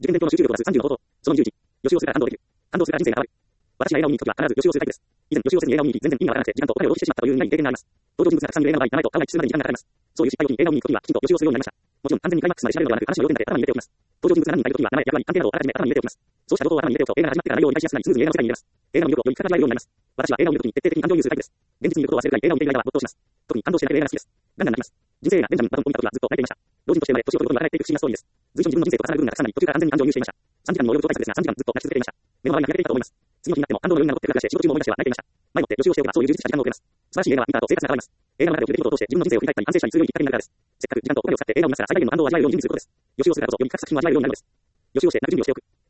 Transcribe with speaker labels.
Speaker 1: 受験勉強の集中力を増す30の方法。その21。予習をするから感動できる。感動するから人生が変わる。私が映画を見に行くときは必ず予習をするタイプです。以前予習をせずに映画を見に行き、全然意味がわからなくて、時間とお金を浪費してしまったという苦い経験があります。登場人物がたくさんいる映画の場合、長いと顔が一致するまでに時間がかかります。そういう失敗を機に映画を見に行くときは、きちんと予習をするようになりました。もちろん完全にクライマックスまで調べるのではなく、話の要点だけ頭に入れておきます。登場人物が何人かいるときは、名前、役割、関係などをあらかじめ頭に入れておきます。そうした情報を頭に入れておくと、映画が始まってから内容を理解しやすくなり、スムーズに映画の世界に入れます。映画の魅力をより深く味わえるようになります。私は映画を見るときに徹底的に感情移入するタイプです。現実にいることを忘れるくらい映画を見ている間は没頭します。特に感動して泣ける映画が好きです。ガンガン泣きます。人生映画、ベンジャミン・バトンを見たときはずっと泣いていました。老人として生まれ、年を取るごとに笑えていく不思議なストーリーです。随所に自分の人生と重なる部分がたくさんあり、途中から完全に感情移入していました。3時間にも及ぶ超大作ですが、3時間ずっと泣き続けていました。目の周りが開けていたと思います。次の日になっても感動の余韻が残ってる気がして、仕事中も思い出しては泣いていました。前もって予習をしておけばそういう充実した時間を送れます。素晴らしい映画は見た後生活が変わります。映画の中で起きる出来事を通して自分の人生を振り返ったり反省したりするようにきっかけになるからです。せっかく時間とお金を使って映画を見ますから最大限の感動を味わえるように準備することです。予習をするからこそより深く作品を味わえるようになるのです。予習をして泣く準備をしておく。